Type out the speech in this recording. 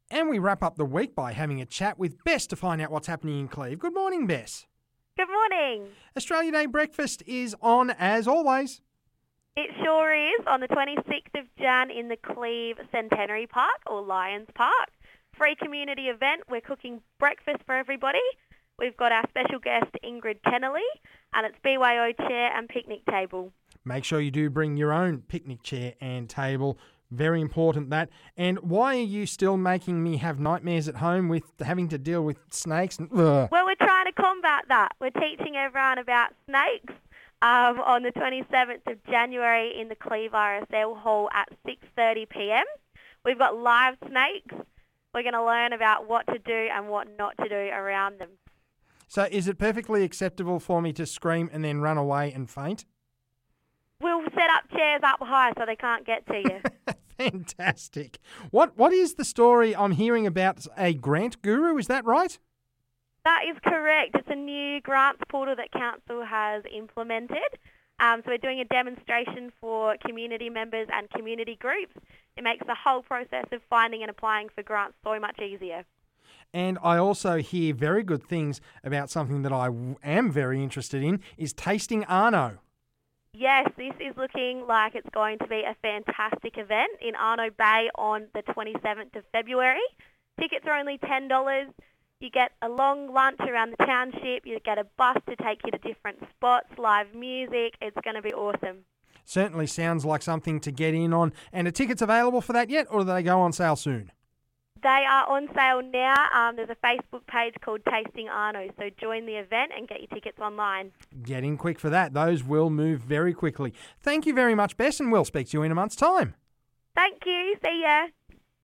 And we wrap up the week by having a chat with Bess to find out what's happening in Cleve. Good morning, Bess. Good morning. Australia Day breakfast is on as always. It sure is on the 26th of Jan in the Cleve Centenary Park or Lions Park. Free community event. We're cooking breakfast for everybody. We've got our special guest Ingrid Kennelly and it's BYO chair and picnic table. Make sure you do bring your own picnic chair and table. Very important that. And why are you still making me have nightmares at home with having to deal with snakes? Well, we're trying to combat that. We're teaching everyone about snakes on the 27th of January in the Cleve RSL Hall at 6:30pm. We've got live snakes. We're going to learn about what to do and what not to do around them. So is it perfectly acceptable for me to scream and then run away and faint? We'll set up chairs up high so they can't get to you. Fantastic. What is the story I'm hearing about a grant guru? Is that right? That is correct. It's a new grants portal that Council has implemented. So we're doing a demonstration for community members and community groups. It makes the whole process of finding and applying for grants so much easier. And I also hear very good things about something that I am very interested in, is tasting Arno. Yes, this is looking like it's going to be a fantastic event in Arno Bay on the 27th of February. Tickets are only $10. You get a long lunch around the township. You get a bus to take you to different spots, live music. It's going to be awesome. Certainly sounds like something to get in on. And are tickets available for that yet, or do they go on sale soon? They are on sale now. There's a Facebook page called Tasting Arno, so join the event and get your tickets online. Get in quick for that. Those will move very quickly. Thank you very much, Bess, and we'll speak to you in a month's time. Thank you. See ya.